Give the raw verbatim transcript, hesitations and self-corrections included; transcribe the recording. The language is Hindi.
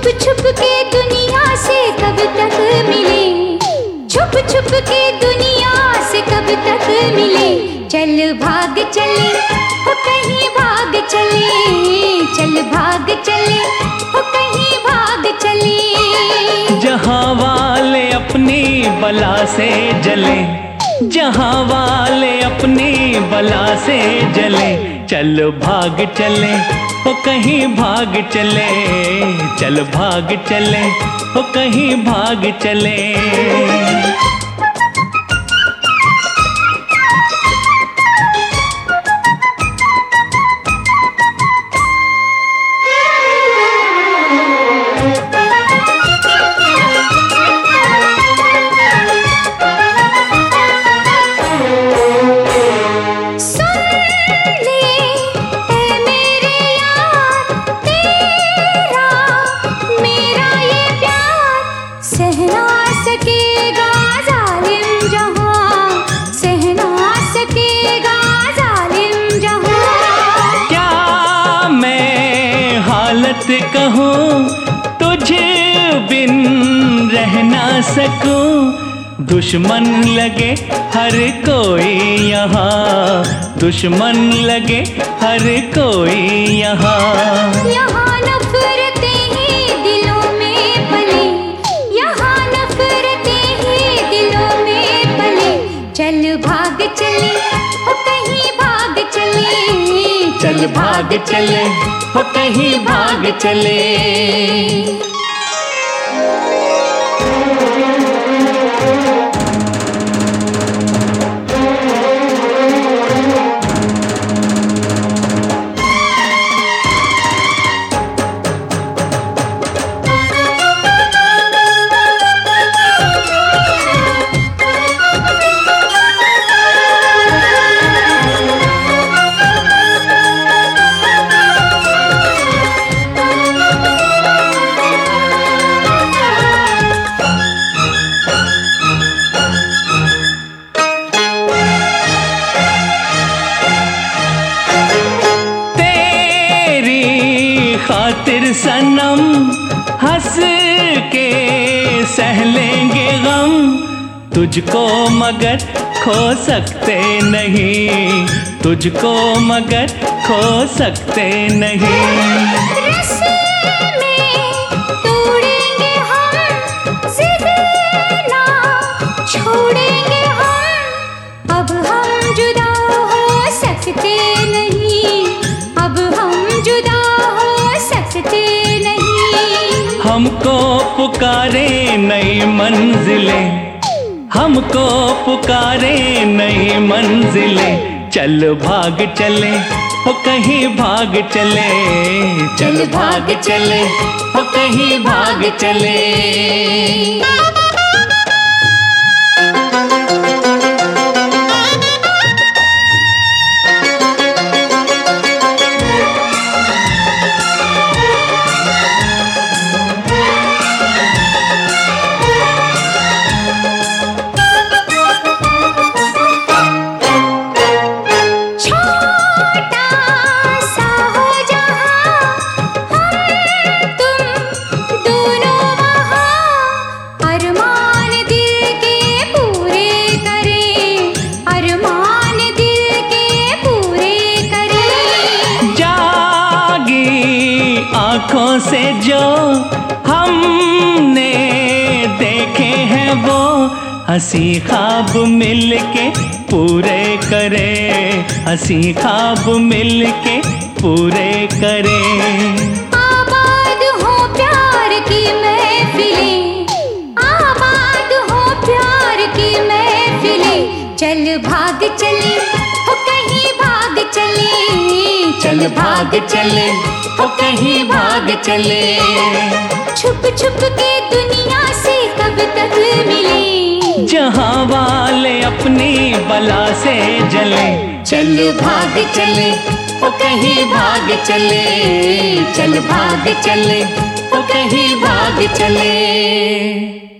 छुप छुप के दुनिया से कब तक मिले, छुप छुप के दुनिया से कब तक मिले। चल भाग चले हो कहीं भाग चले, चल भाग चले हो कहीं भाग चले। जहाँ वाले अपनी बला से जले, जहाँ वाले अपनी बला से जले, चल भाग चले हो कहीं भाग चले, चल भाग चले हो कहीं भाग चले। कहूँ तुझे बिन रह ना सकूं, दुश्मन लगे हर कोई यहाँ, दुश्मन लगे हर कोई यहाँ। यहाँ नफरतें ही दिलों में पले, यहाँ नफरतें ही दिलों में पले। चल भाग चले हो कहीं भाग चले, चल भाग चले हो कहीं भाग चले। खातिर सनम हंस के सह लेंगे गम, तुझको मगर खो सकते नहीं, तुझको मगर खो सकते नहीं। रस्से में तोड़ेंगे हम, जिद ना छोड़ेंगे हम। अब हम जुदा हो सकते नहीं, अब हम जुदा नहीं। हमको पुकारे नई मंजिलें, हमको पुकारे नई मंजिलें। चल भाग चले हो कहीं भाग चले, चल भाग चले हो कहीं भाग चले। आँखों से जो हमने देखे हैं वो हंसी ख्वाब मिलके पूरे करे, हंसी ख्वाब मिलके पूरे करे। आबाद हो प्यार की महफिलें, आबाद हो प्यार की महफिलें। चल भाग चले हो कहीं भाग चले, चल भाग चले हो कहीं भाग चले। छुप छुप के दुनिया से कब तक मिले, जहाँ वाले अपनी बला से जले। चल भाग चले हो कहीं भाग चले, चल भाग चले हो कहीं भाग चले।